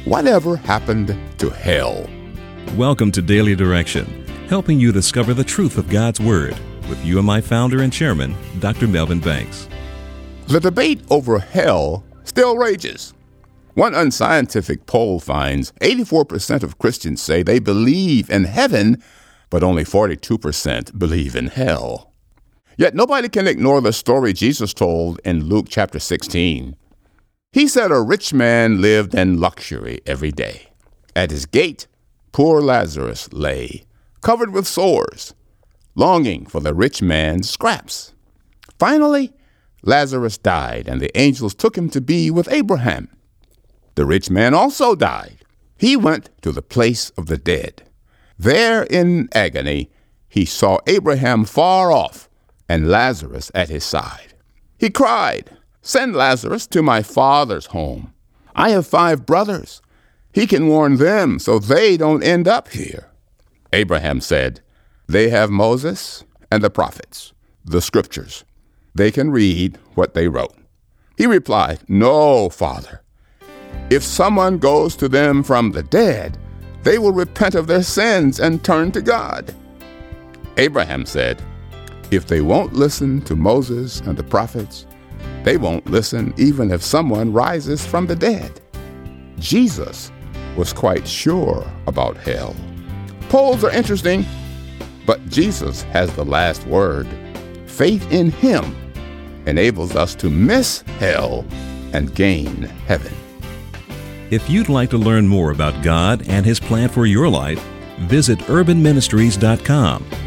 Whatever happened to hell? Welcome to Daily Direction, helping you discover the truth of God's Word with UMI founder and chairman, Dr. Melvin Banks. The debate over hell still rages. One unscientific poll finds 84% of Christians say they believe in heaven, but only 42% believe in hell. Yet nobody can ignore the story Jesus told in Luke chapter 16. He said a rich man lived in luxury every day. At his gate, poor Lazarus lay, covered with sores, longing for the rich man's scraps. Finally, Lazarus died, and the angels took him to be with Abraham. The rich man also died. He went to the place of the dead. There in agony, he saw Abraham far off and Lazarus at his side. He cried, "Send Lazarus to my father's home. I have 5 brothers. He can warn them so they don't end up here." Abraham said, "They have Moses and the prophets, the scriptures. They can read what they wrote." He replied, "No, Father. If someone goes to them from the dead, they will repent of their sins and turn to God." Abraham said, "If they won't listen to Moses and the prophets, they won't listen even if someone rises from the dead." Jesus was quite sure about hell. Polls are interesting, but Jesus has the last word. Faith in him enables us to miss hell and gain heaven. If you'd like to learn more about God and His plan for your life, visit urbanministries.com.